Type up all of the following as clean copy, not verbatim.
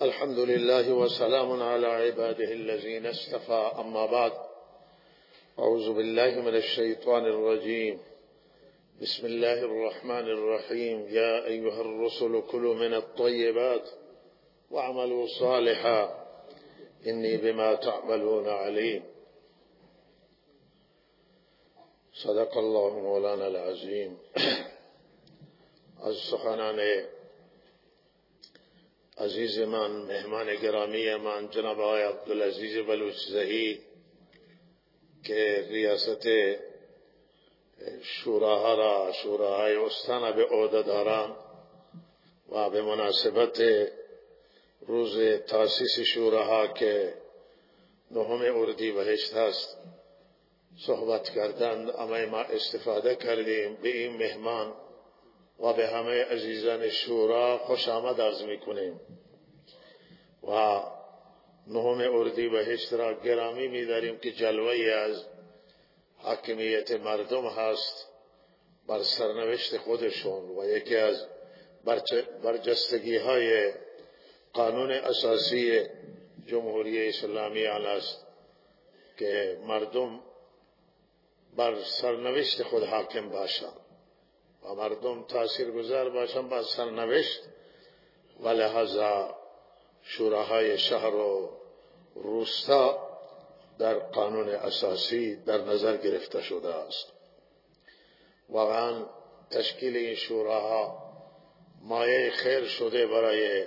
الحمد لله وسلام على عباده الذين اصطفى، اما بعد. اعوذ بالله من الشیطان الرجیم. بسم الله الرحمن الرحیم. یا ایها الرسل كلوا من الطیبات واعملوا صالحا انی بما تعملون علیم. صدق الله مولانا العظیم. از سخنان عزیز من، مهمان گرامی من، جناب آقای عبدالعزیز بلوچزئی که ریاست شوراهای استان به عهده دارند و به مناسبت روز تاسیس شوراها که 9 اردیبهشت است صحبت کردند، اما ما استفاده کردیم. به این مهمان و به همه عزیزان شورا خوش آمد عرض میکنیم و 9 اردیبهشت را گرامی می‌داریم که جلوه‌ای از حاکمیت مردم هست بر سرنوشت خودشون و یکی از برجستگی‌های قانون اساسی جمهوری اسلامی آن است که مردم بر سرنوشت خود حاکم باشند و مردم تاثیرگذار باشند بر سرنوشت، و لحاظا شوراهای شهر و روستا در قانون اساسی در نظر گرفته شده است. واقعا تشکیل این شوراها مایه خیر شده برای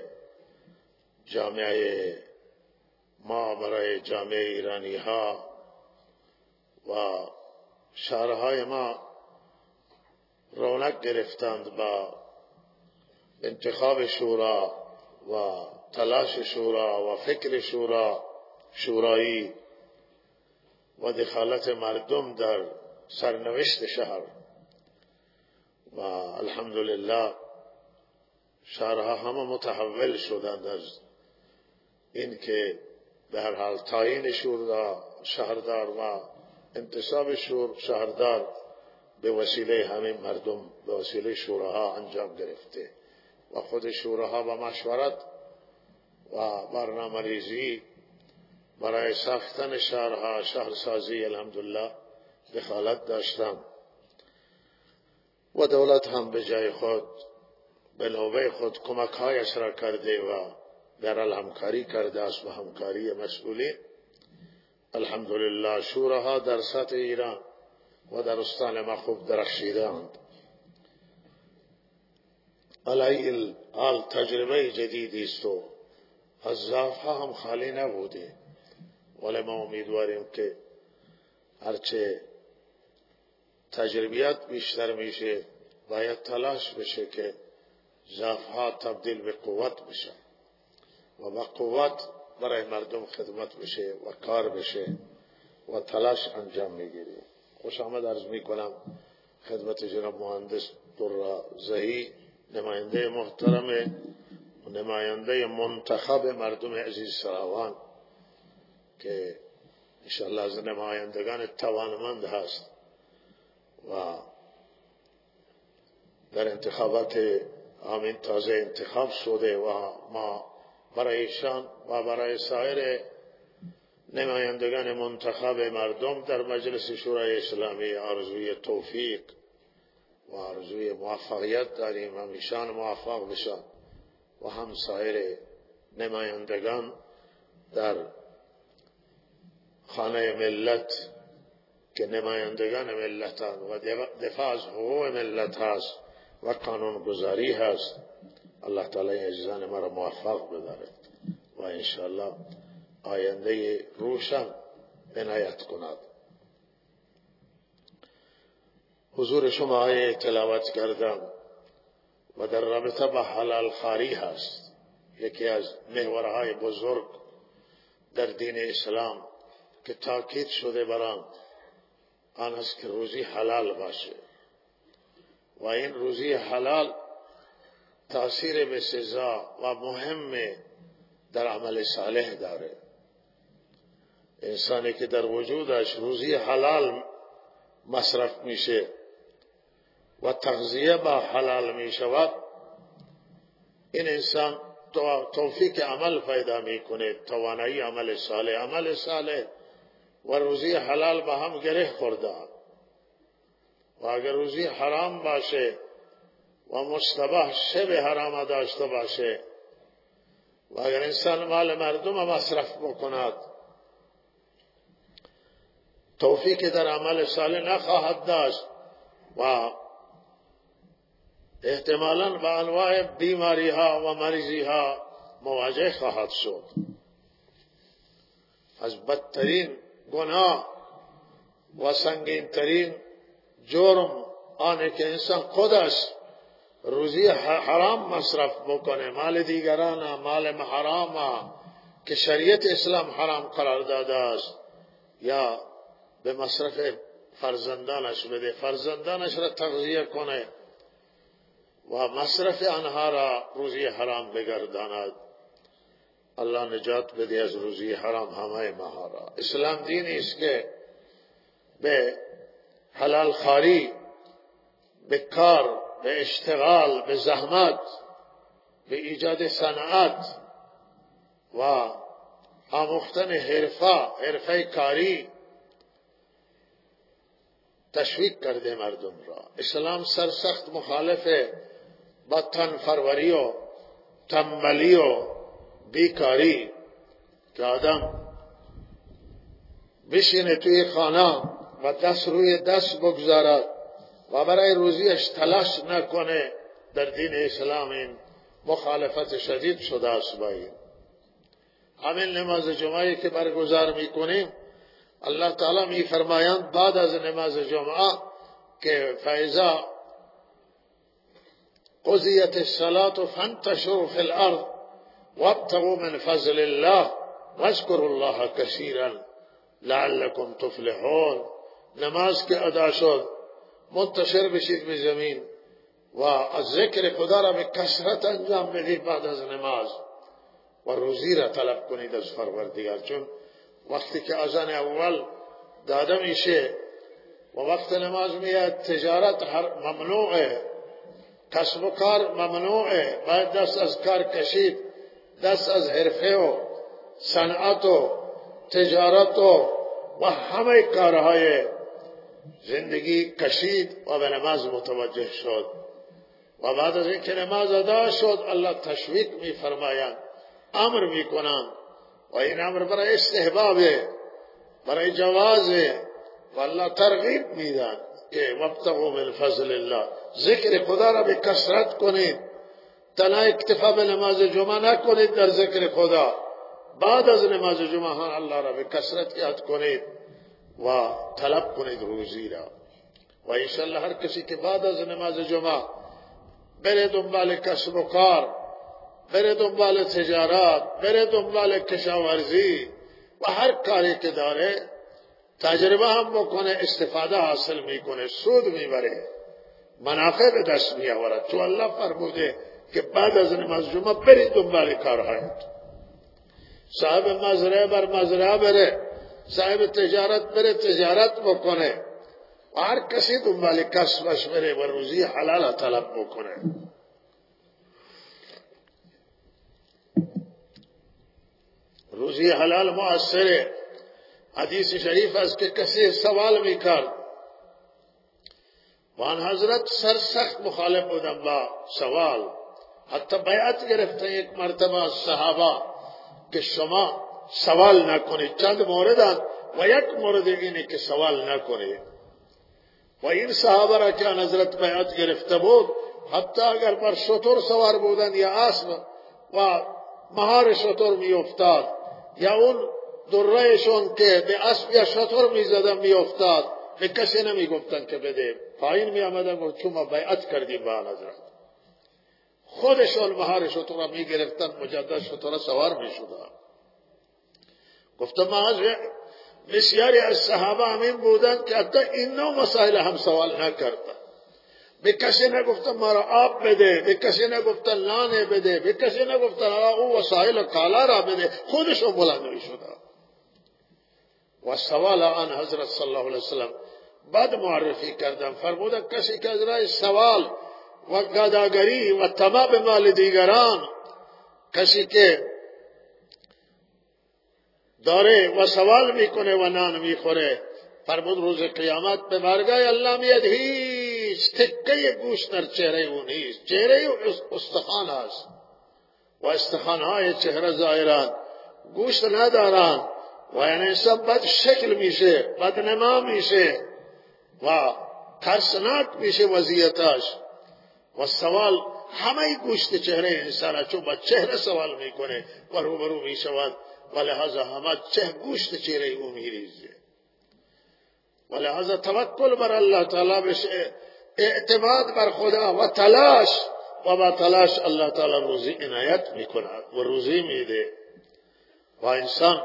جامعه ما، برای جامعه ایرانی ها و شهرهای ما رونق گرفتند با انتخاب شورا و تلاش شورا و فکر شورایی و دخالت مردم در سرنوشت شهر. و الحمدلله شهرها همه متحول شدند از این که به هر حال تعیین شهردار و انتصاب شهردار به وسیله همین مردم، به وسیله شوراها انجام گرفته و خود شوراها با مشورت و برنامه ریزی برای ساختن شهرها، شهرسازی الحمدلله دخالت داشتند و دولت هم به جای خود به نوبه خود کمک‌هایش را کرده و در همکاری کرده است و همکاری مسئولین. الحمدلله شوراها در سطح ایران و در استان ما خوب درخشیدند. علی حال تجربه جدیدی است و از ضعف‌ها هم خالی نبوده، ولی ما امیدواریم که هرچه تجربیات بیشتر میشه باید تلاش بشه که ضعف‌ها تبدیل به قوت بشه و با قوت برای مردم خدمت بشه و کار بشه و تلاش انجام میگیره. خوش آمد عرض میکنم خدمت جناب مهندس درزئی، نماینده محترم و نماینده منتخب مردم عزیز سراوان که انشاءالله از نمایندگان توانمند هست و در انتخابات همین تازه انتخاب شده و ما برای ایشان و برای سایر نمایندگان منتخب مردم در مجلس شورای اسلامی آرزوی توفیق و آرزوی موفقیت داریم. هم ایشان موفق بشن و هم سایر نمایندگان در خانه ملت که نمایندگان ملتان و دفاع از حقوق ملت هست و قانون گذاری هست. الله تعالی عزیزان ما را موفق بدارد و انشاءالله آینده روشن عنایت کند. حضور شما آیه تلاوت کردم و در رابطه با حلال خواری هست. یکی از محورهای بزرگ در دین اسلام که تاکید شده بر آن است که روزی حلال باشه و این روزی حلال تأثیر بسزا و مهم در عمل صالح داره. انسانی که در وجودش روزی حلال مصرف میشه و تغذیه با حلال میشود، این انسان توفیق عمل پیدا میکنه، توانایی عمل صالح و روزی حلال با هم گره خورده و اگر روزی حرام باشه و مشتبه شبه حرام داشته باشه و اگر انسان مال مردم مصرف بکند توفیق در عمل صالح نخواهد داشت و احتمالاً با انواع بیماری ها و مریضی ها مواجه خواهد شد. از بدترین گناه و سنگین ترین جرم آنه که انسان خودش روزی حرام مصرف بکنه، مال دیگران، مال حرام که شریعت اسلام حرام قرار داده است، یا به مصرف فرزندانش بده، فرزندانش را تغذیه کنه و مصرف آنها را روزی حرام بگرداند. الله نجات بده از روزی حرام همه ما را. اسلام دینی است که به حلال خواری، به کار، به اشتغال، به زحمت، به ایجاد صنعت و آموختن حرفه کاری تشویق کرده مردم را. اسلام سرسخت مخالف با تنفروری و تنبلی و بیکاری که آدم بشینه توی خانه و دست روی دست بگذارد و برای روزیش تلاش نکنه. در دین اسلام این مخالفت شدید شده است. با این همین نماز جمعه که برگزار میکنیم الله تعالی می فرمایند بعد از نماز جمعه که فاذا قضیت الصلاة فانتشروا فی الارض وابتغوا من فضل الله واذکروا الله کثیرا لعلکم تفلحون. نماز که ادا شد منتشر بشید به زمین و از ذکر خدا را به کثرت انجام بدید بعد از نماز و روزی را طلب کنید از پروردگار. چون وقتی که اذان اول داده میشه و وقت نماز میاد تجارت ممنوعه، کسب و کار ممنوعه، باید دست از کار کشید، دست از حرفه و صنعت و تجارت و همه کارهای زندگی کشید و به نماز متوجه شد. و بعد از اینکه نماز ادا شد الله تشویق می فرمایند، امر می کنند و این امر برای استحبابه، برای جوازه و الله ترغیب میدن که وابتغوا من فضل الله، ذکر خدا را به کثرت کنید، تنها اکتفا به نماز جمعه نکنید در ذکر خدا، بعد از نماز جمعه ها الله را به کثرت یاد کنید و طلب کنید روزی را. و انشاءالله هر کسی که بعد از نماز جمعه بره دنبال کسب و کار، بره دنبال تجارت، بره دنبال کشاورزی و هر کاری که داره تجربه هم بکنه، استفاده حاصل میکنه، سود میبره، منافع به دست میآورد. تو الله فرموده که بعد از نماز جمعه برید دنبال کارهایت. صاحب مزرعه بر مزرعه بره، صاحب تجارت بره تجارت بکنه و هر کسی دنبال کسبش بره و روزی حلال طلب بکنه. روزی حلال مؤثره. حدیث شریف است که کسی سوال میکرد و آن حضرت سرسخت مخالف بودن با سوال، حتی بیعت گرفتن یک مرتبه از صحابه که شما سوال نکنید. چند موردن و یک مورد اینه که سوال نکنید. و این صحابه را که آن حضرت بیعت گرفته بود، حتی اگر بر شتر سوار بودن یا اسب و مهار شتر می افتاد یا اون درهشون که به اسب یا شتر می زدن می افتاد، به کسی نمی گفتن که بده، پایین می آمدن و چون ما بیعت کردیم با آن حضرت، خودشون مهار شتر را می گرفتن، مجدد شتر سوار می شدن. گفتم بسیاری از صحابه همین بودن که حتی این نوع مسائل هم سوال نکردن. به کسی نگفتن ما را آب بده، به کسی نگفتن نان بده، به کسی نگفتن او وسایل کالا را بده، خودشون بلند می شدن. و سوال آن حضرت صلی الله علیه وسلم بعد معرفی کردن، فرمودن کسی که از راه سوال و گداگری و طمع به مال دیگران کسی که داره و سوال میکنه و نان میخوره، فرمود روز قیامت به بارگاه الله میاد، هیچ تکه گوشت در چهره او نیست. چهره او استخوان است و استخوانهای چهره ظاهران، گوشت ندارن و یعنی انسان بد شکل میشه، بدنما میشه و ترسناک میشه وضعیتش. و سوال همه گوشت چهره انسان چون با چهره سوال میکنه و روبرو میشود و لحاظا همه گوشت چهره او میریزه. و لحاظا توکل بر الله تعالی بشه، اعتماد بر خدا و تلاش، و با تلاش الله تعالی روزی عنایت میکند و روزی میده. و انسان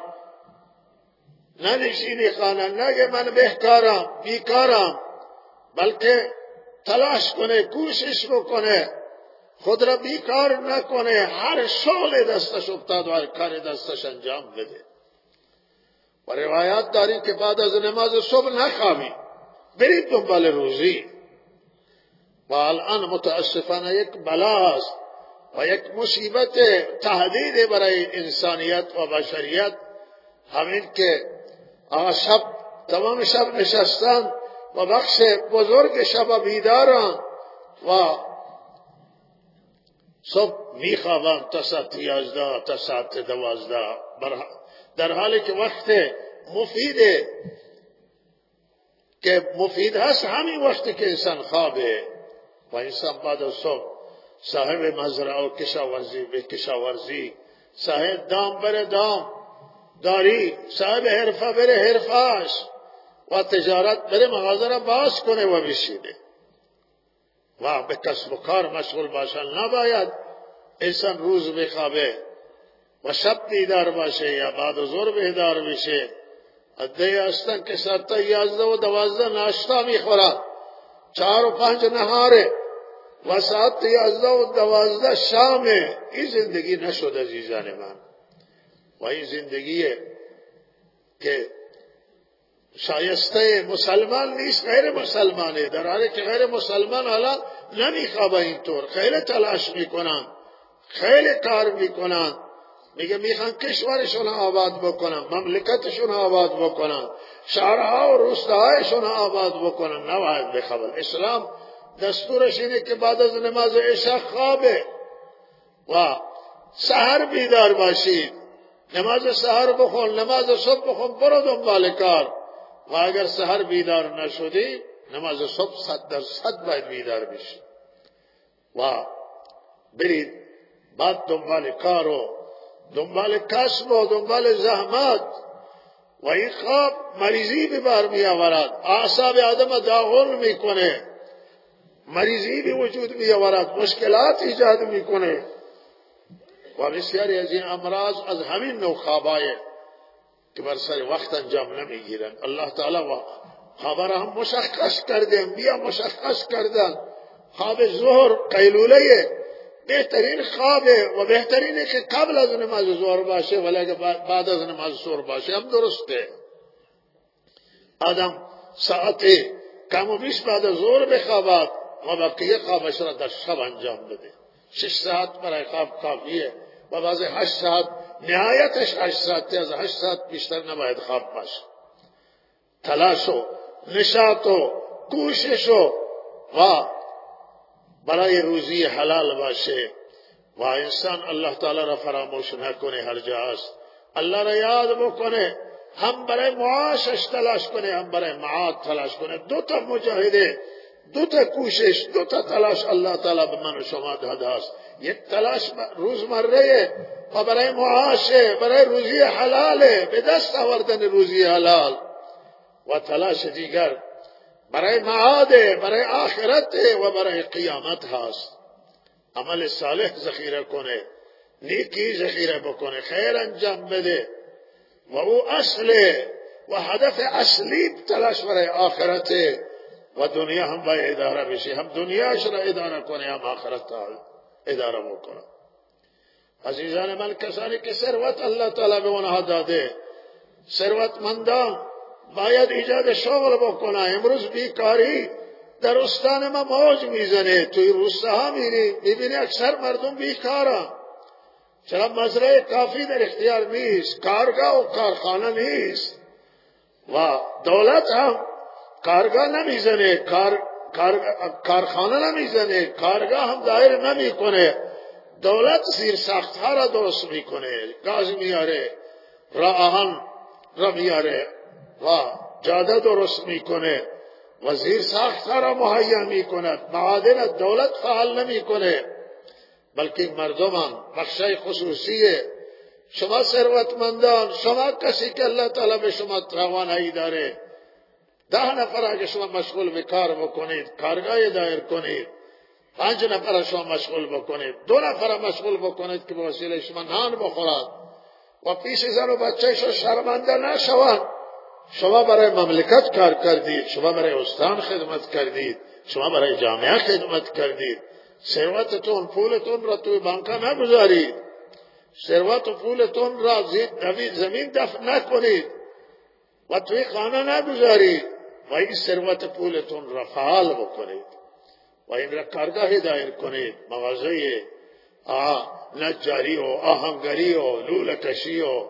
ننشینی خانه نگه من بهکارم بیکارم، بلکه تلاش کنه، کوشش بکنه، خود را بیکار نکنه، هر شغل دستش افتاد و هر کار دستش انجام بده. و روایات داریم که بعد از نماز صبح نخوابی، برید دنبال روزی. و الان متاسفانه یک بلا است و یک مصیبت تهدید برای انسانیت و بشریت، همین که شب تمام شب نشستن و بخش بزرگ شب بیدارن و صبح میخوابن تا ساعت 11 تا ساعت 12، در حالی که وقت مفیده که مفید هست همین وقتی که انسان خوابه. و انسان بعد از صبح صاحب مزرعه و کشاورزی به کشاورزی، صاحب دام بره دام داری، صاحب حرفه بره حرفاش و تجارت بره مغازه را باز کنه و بشینه و به کسب و کار مشغول باشه. نباید انسان روز بخوابه و شب بیدار باشه یا بعد از ظهر بیدار بشه. عده هستن که ساعت 11 و 12 ناشتا میخورن، 4 و 5 نهاره و ساعت 11 و 12 شامه. این زندگی نشد عزیزان من، و این زندگیه که شایسته مسلمان نیست، غیر مسلمانه. در حالی که غیر مسلمان حالا نمیخوابه اینطور، خیلی تلاش میکنن، خیلی کار میکنن، میگه میخوان کشورشون آباد بکنن، مملکتشون آباد بکنن، شهرها و روستاهایشون آباد بکنن. نباید بخوابن. اسلام دستورش اینه که بعد از نماز عشاء خوابه و سحر بیدار باشید، نماز سحر بخون، نماز صبح بخون، برو دنبال کار. و اگر سحر بیدار نشدی نماز صبح 100% باید بیدار بشی و برید بعد دنبال کار و دنبال کسب و دنبال زحمت. و این خواب مریضی به بار می آورد، اعصاب آدم داغون میکنه، مریضی به وجود می آورد، مشکلات ایجاد میکنه و بسیاری از این امراض از همین نوع خوابای که بر سر وقت انجام نمیگیرن. الله تعالی خواب را هم مشخص کردن، بیا مشخص کردن. خواب ظهر قیلوله بهترین خوابه و بهترینه که قبل از نماز ظهر باشه، ولی بعد از نماز ظهر باشه هم درسته. آدم ساعت کم و بیش بعد از ظهر بخوابد و بقیه خوابش را در شب انجام بده. 6 ساعت برای خواب کافیه و بعضی 8 ساعت، نهایتش 8 ساعت، از 8 ساعت بیشتر نباید خواب باشه. تلاش و نشاط و کوشش و برای روزی حلال باشه و انسان الله تعالی را فراموش نکنه، هر جا است الله را یاد بکنه، هم برای معاشش تلاش کنه، هم برای معاد تلاش کنه. 2 تا مجاهده، 2 تا کوشش، 2 تا تلاش الله تعالی به من و شما داده است. یک تلاش روزمره و برای معاشه، برای روزی حلاله، به دست آوردن روزی حلال، و تلاش دیگر برای معاده، برای آخرت و برای قیامت هست. عمل صالح ذخیره کنه، نیکی ذخیره بکنه، خیر انجام بده و او اصل و هدف اصلی تلاش برای آخرت و دنیا هم باید اداره بشه، هم دنیاش را اداره کنه هم آخرت اداره بکنه. عزیزان من، کسانی که ثروت الله تعالی به اونها داده، ثروتمندان باید ایجاد شغل بکنه. امروز بیکاری در استان ما موج میزنه، توی روستاها میبینی اکثر مردم بیکارن، چرا مزرعه کافی در اختیار نیست، کارگاه و کارخانه نیست و دولت هم کارگاه نمیزنه، کارخانه نمیزنه، کارگاه هم دایر نمیکنه. دولت زیر ساخت ها را درست میکنه، گاز میاره، راه آهن را میاره و جاده درست میکنه و زیر ساخت ها را مهیا میکند. معادن دولت فعال نمیکنه، بلکه مردمان بخشای خصوصیه. شما ثروتمندان، شما کسی که الله تعالی به شما توانایی داره، 10 نفر اگه شما مشغول به کار بکنید، کارگاه دایر کنید، 5 نفر شما مشغول بکنید، 2 نفر مشغول بکنید که به وسیله شما نان بخورند و پیش زن و بچه شما شرمنده نشوند. شما برای مملکت کار کردید، شما برای استان خدمت کردید، شما برای جامعه خدمت کردید. ثروتتون، پولتون را توی بانکا نگذارید، ثروت و پولتون را زمین دفن نکنید و توی خانه نگذارید و این ثروت پولتون را فعال بکنید و این را کارگاه دایر کنید. مغازه نجاری و آهنگری و لوله کشی و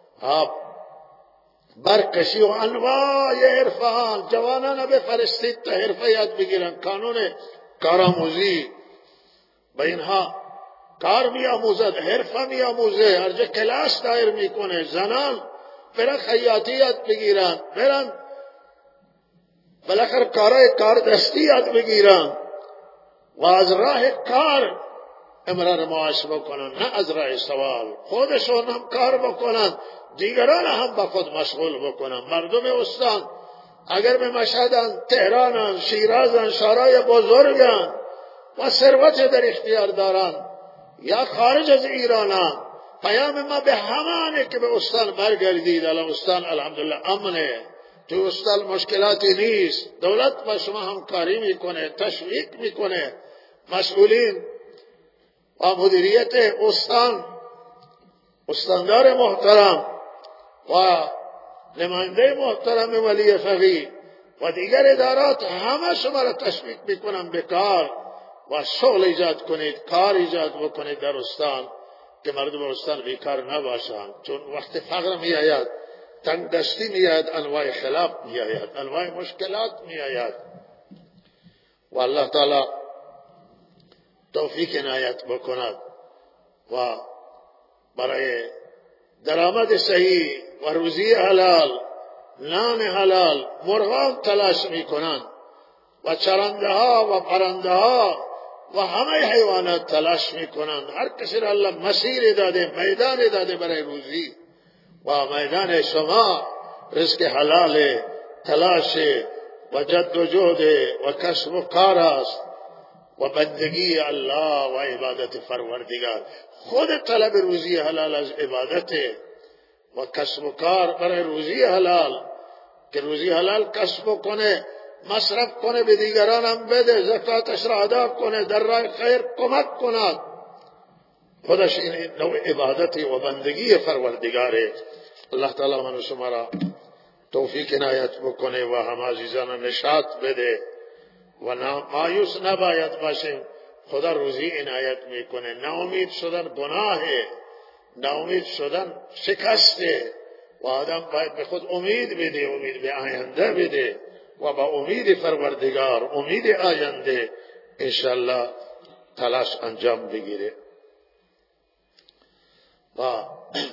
برکشی و انواع حرفان، جوانان بفرستید تا حرفه یاد بگیرن، قانون کارآموزی به اینها کار می آموزد، حرفه می آموزه، هر جا کلاس دایر میکنه. زنان برن خیاطی یاد بگیرن، برن بالاخره کار دستی یاد بگیرن و از راه کار امرار معاش بکنن، نه از راه سوال. خودشون هم کار بکنن، دیگران هم با خود مشغول بکنن. مردم استان اگر به مشهدن، تهرانن، شیرازن، شهرهای بزرگن و ثروت در اختیار دارن یا خارج از ایرانن، پیام ما به همانه که به استان برگردید. الان استان الحمدلله امنه، تو استان مشکلاتی نیست، دولت با شما همکاری میکنه، تشویق میکنه. مسئولین و مدیریت استان، استاندار محترم و نماینده محترم ولی فقیه و دیگر ادارات همه شما را تشویق میکنن به کار و شغل ایجاد کنید، کار ایجاد بکنید در استان که مردم استان بیکار نباشند. چون وقت فقر می آید، تنگ دستی می آید، انواع خلاف می آید، انواع مشکلات می آید و الله تعالی توفیق عنایت بکند و برای درآمد صحیح و روزی حلال، نان حلال مرغان تلاش می کنند و چرنده ها و پرنده ها و همه حیوانات تلاش می کنند. هر کسی را الله مسیر داده، میدان داده برای روزی و میدان شما رزق حلال، تلاش و جد و جهد و کسب و کار است و بندگی الله و عبادت پروردگار. خود طلب روزی حلال از عبادت و کسب و کار برای روزی حلال، که روزی حلال کسب کنه، مصرف کنه، به دیگران هم بده، زکاتش را ادا کنه، در راه خیر کمک کند، خودش این نوع عبادت و بندگی پروردگاره. الله تعالی من و شما را توفیق عنایت بکنه و هم عزیزان نشاط بده و مایوس نباید باشیم. خدا روزی عنایت میکنه. ناامید شدن گناهه، ناامید شدن شکسته و آدم باید به خود امید بده، امید به آینده بده و با امید پروردگار، امید آینده انشالله تلاش انجام بگیره. و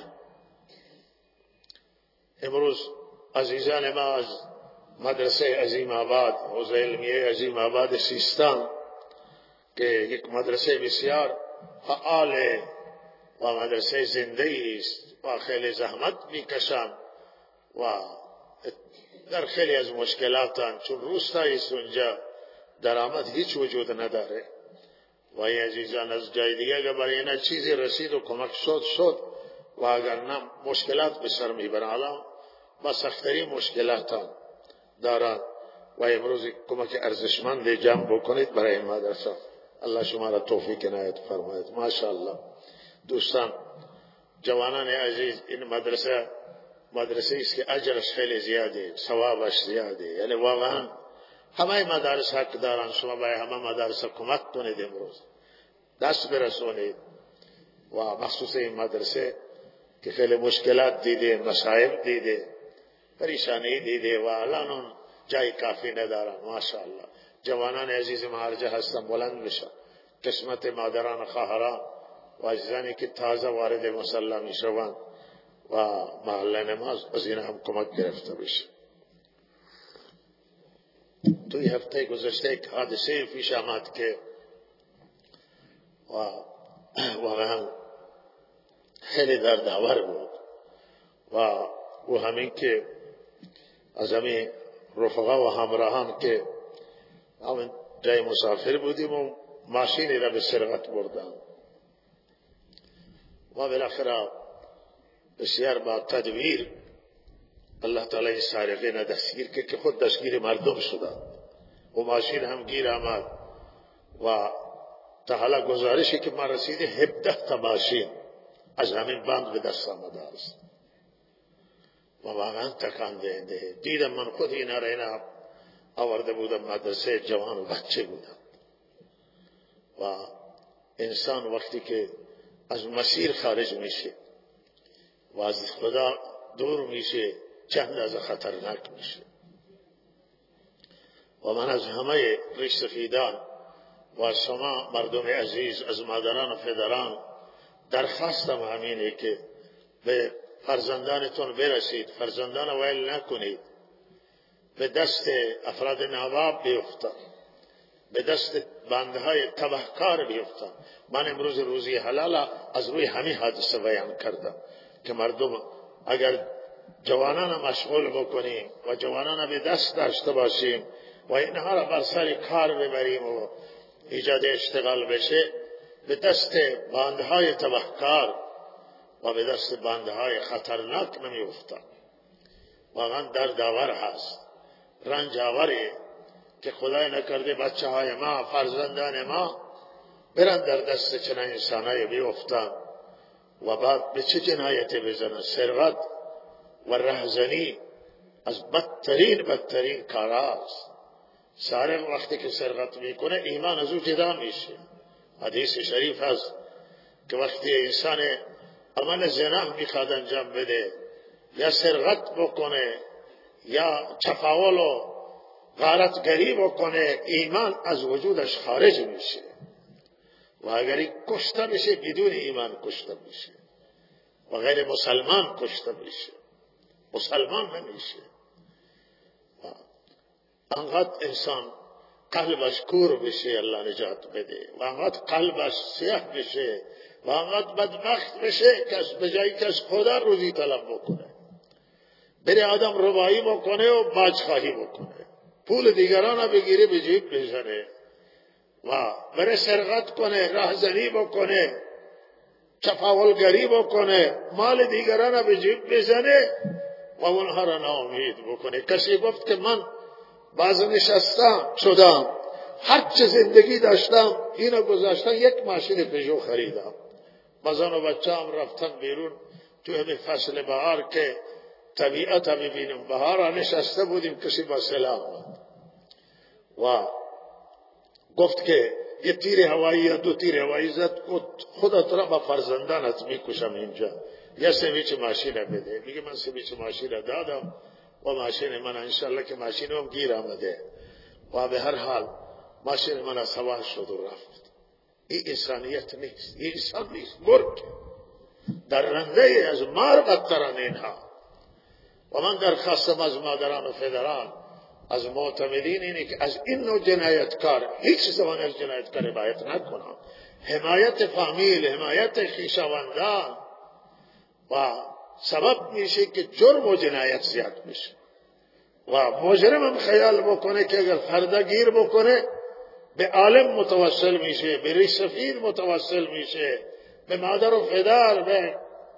امروز عزیزان ما از مدرسه عظیم آباد، حوزه علمیه عظیم آباد سیستان که یک مدرسه بسیار فعال و مدرسه زنده است و خیلی زحمت میکشند و در خیلی از مشکلاتن، چون روستایی است اونجا درآمد هیچ وجود نداره و این عزیزان از جای دیگه اگر برای اینا چیزی رسید و کمک شد و اگر نه مشکلات به سر میبرن. الان با سختری مشکلاتن دارن و امروز کمک ارزشمند جمع بکنید برای این مدرسه. الله شما را توفیق عنایت فرماید. ماشاءالله دوستان، جوانان عزیز، این مدرسه است که اجرش خیلی زیاده، ثوابش زیاده. یعنی واقعا همه مدارس حق دارن، شما باید همه مدارس کمک کنید، امروز دست برسونید و مخصوص این مدرسه که خیلی مشکلات دیده، مصائب دیده، پریشانی دیده و الان جای کافی ندارن. ماشاءالله جوانان عزیز مهارجه هستن بلند بشن. قسمت مادران خواهران و عزیزانی که تازه وارد مصلی می شوند و محل نماز از این هم کمک گرفته بشه. توی هفته گذشته یک حادثه پیش آمد که واقعا خیلی دردآور بود و همین که از همین رفقا و همراهان که همین جای مسافر بودیم و ماشینی را به سرقت بردن و بالاخره بسیار با تدبیر الله تعالی این سارقین دستگیر که خود دستگیر مردم شدن و ماشین هم گیر آمد و تا حالا گزارشی که ما رسیده 17 تا ماشین از همین بند به دست آمده است و واقعا تکان دهنده. دیدم من خود اینا را آورده بودم مدرسه، جوان و بچه بودم و انسان وقتی که از مسیر خارج میشه و از خدا دور میشه چند از خطرناک میشه. و من از همه ریش سفیدان و از شما مردم عزیز، از مادران و پدران درخواستم همینه که به فرزندانتون برسید، فرزندان ویل نکنید، به دست افراد نواب بیفتن، به دست بندهای تبهکار بیفتن. من امروز روزی حلال از روی همین حادثه بیان کردم که مردم اگر جوانان مشغول بکنیم و جوانان به دست داشته باشیم و اینها را بر سر کار ببریم و ایجاد اشتغال بشه، به دست بندهای تبهکار و به دست بندهای خطرناک نمی افتند. واقعا دردآور هست، رنج آوره که خدای نکرده بچه های ما، فرزندان ما برن در دست چنین انسانای بیفتند و بعد به چه جنایتی بزنن. سرقت و رهزنی از بدترین کار است. سارق وقتی که سرقت میکنه ایمان از او جدا میشه. حدیث شریف هست که وقتی انسان عمل زنا میخواد انجام بده یا سرقت بکنه یا چپاول و غارتگری بکنه، ایمان از وجودش خارج میشه و اگر کشته بشه بدون ایمان کشته میشه و غیر مسلمان کشته میشه، مسلمان نمیشه. انقدر انسان قلبش کور بشه الله نجات بده و انقدر قلبش سیاه بشه و انقدر بدبخت بشه که به جایی که از خدا روزی طلب بکنه، بره آدم ربایی بکنه و باجخواهی بکنه، پول دیگران بگیره به جیب بزنه و بره سرقت کنه، راهزنی بکنه، چپاولگری بکنه، مال دیگران به جیب بزنه و اونها را ناامید بکنه. کسی گفت که من بعض نشستم شدم، هر چه زندگی داشتم اینو گذاشتم، یک ماشین پژو خریدم. مزان و بچه هم رفتن بیرون تو همین فصل بهار که طبیعت ببینیم. بهار نشسته بودیم، کسی با سلاح آمد و گفت که یه تیر هوایی یا 2 تیر هوایی زد، خودت را با فرزندانت میکشم اینجا، یا سویچ ماشین بده. میگه من سویچ ماشین دادم و ماشین من انشالله که ماشین هم گیر آمده و به هر حال ماشین من از هوا شد و رفت. این انسانیت نیست، این انسان نیست، گرگ درنده از مار بدترن اینها. و من درخواستم از مادران و پدران، از معتمدین اینه که از این نوع جنایتکار هیچ زمان از جنایتکار حمایت نکنم. حمایت فامیل، حمایت خویشاوندان و سبب میشه که جرم و جنایت زیاد میشه و مجرم هم خیال بکنه که اگر فردا گیر بکنه به عالم متوسل میشه، به ریش سفید متوسل میشه، به مادر و پدر، به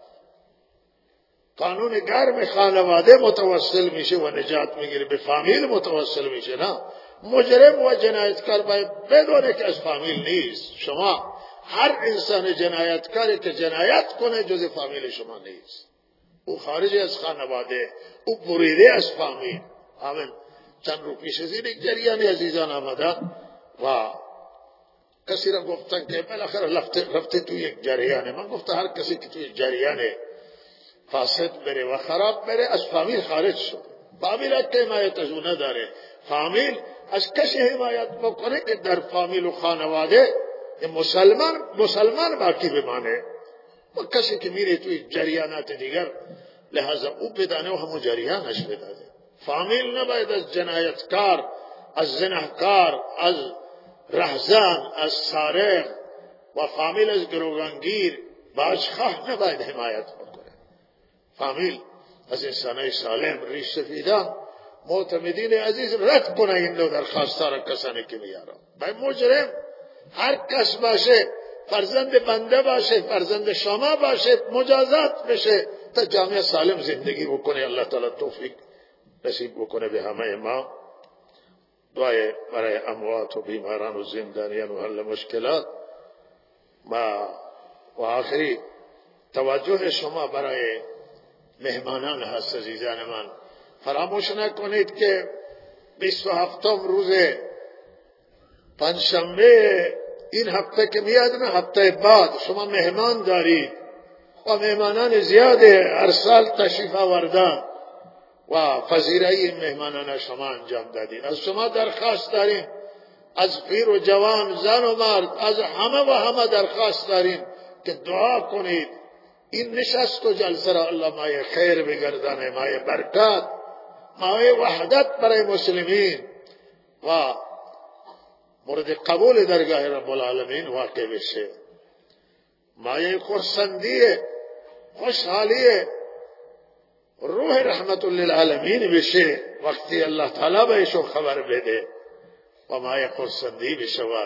قانون گرم خانواده متوسل میشه و نجات میگیره، به فامیل متوسل میشه. نه، مجرم و جنایتکار باید بدونه که از فامیل نیست. شما هر انسان جنایتکاری که جنایت کنه جز فامیل شما نیست، او خارج از خانواده، او بریده از فامیل. آمین. چند رو پیش از این یک جریان عزیزان آمدن و کسی را گفتن که بالاخره رفته تو یک جریانه. من گفتم هر کسی که تو یک جریانه فاسد بره و خراب بره از فامیل خارج شد. فامیل که حمایت از اون نداره. فامیل از کسی حمایت بکنه که در فامیل و خانواده مسلمان باقی بمانه. و کسی که میره توی جریانات دیگر لہذا او بدانه و همون جریانش بدانه. فامیل نباید از جنایتکار، از زنهکار، از رهزن، از سارق و فامیل از گروگانگیر باجخواه نباید حمایت بکنه. فامیل از انسانای سالم ریش سفیدان معتمدین عزیز رد کنه این نوع درخواستها را کسانی که میارن. باید مجرم هر کس باشه، فرزند بنده باشه، فرزند شما باشه، مجازات بشه تا جامعه سالم زندگی بکنه. الله تعالی توفیق نصیب بکنه به همه ما. دعای برای اموات و بیماران و زندانیان و حل مشکلات. و آخری توجه شما برای مهمانان هست عزیزان من. فراموش نکنید که 27 روز پنجشنبه این هفته که میاد نه هفته بعد شما مهمان دارید و مهمانان زیاده هر سال تشریف آوردن و فضیله این مهمانان شما انجام دادید. از شما درخواست داریم، از پیر و جوان، زن و مرد، از همه و همه درخواست داریم که دعا کنید این نشست و جلسه را الله مایه خیر بگردانه، مایه برکت، مایه وحدت برای مسلمین و مورد قبول درگاه رب العالمین واقع بشه. مایه خرسندی، خوشحالی، روح رحمت للعالمین بشه وقتی الله تعالی بهشو خبر بده و مایه خرسندی بشود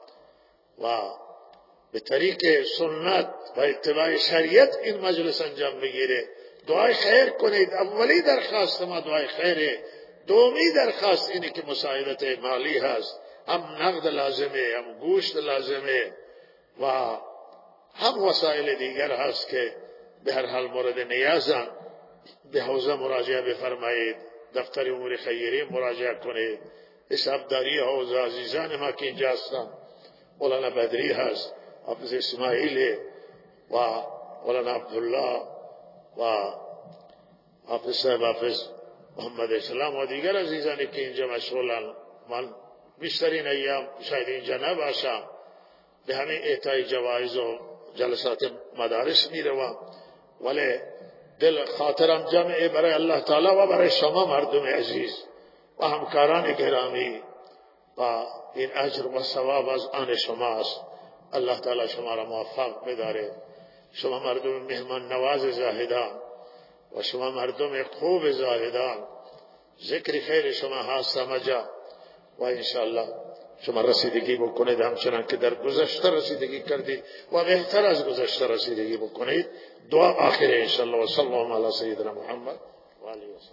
و به طریق سنت و اتباع شریعت این مجلس انجام بگیره. دعای خیر کنید. اولی درخواست ما دعای خیره. دومی درخواست اینه که مساعدت مالی هست، هم نقد لازمه، هم گوشت لازمه و هم وسایل دیگر هست که به هر حال مورد نیازن. به حوزه مراجعه بفرمایید، دفتر امور خیریه مراجعه کنید، حسابداری حوزه عزیزان ما که اینجا هستن، مولانا بدری هست، حافظ اسماعیل و مولانا عبدالله و حافظ صاحب حافظ محمد اسلام و دیگر عزیزانی که اینجا مشغولن. من بیشترین ایام شاید اینجا نباشم، به همین اعطای جوایز و جلسات مدارس میروم، ولی دل خاطرم جمعه برای الله تعالی و برای شما مردم عزیز و همکاران گرامی و این اجر و ثواب از آن شماست. الله تعالی شما را موفق بداره. شما مردم مهمان نواز زاهدان و شما مردم خوب زاهدان، ذکر خیر شما هست سمجا و انشاءالله شما رسیدگی بکنید همچنان که در گذشته رسیدگی کردید و بهتر از گذشته رسیدگی بکنید. دعا آخره انشاءالله و صلی الله علی سیدنا محمد و آله و سلم.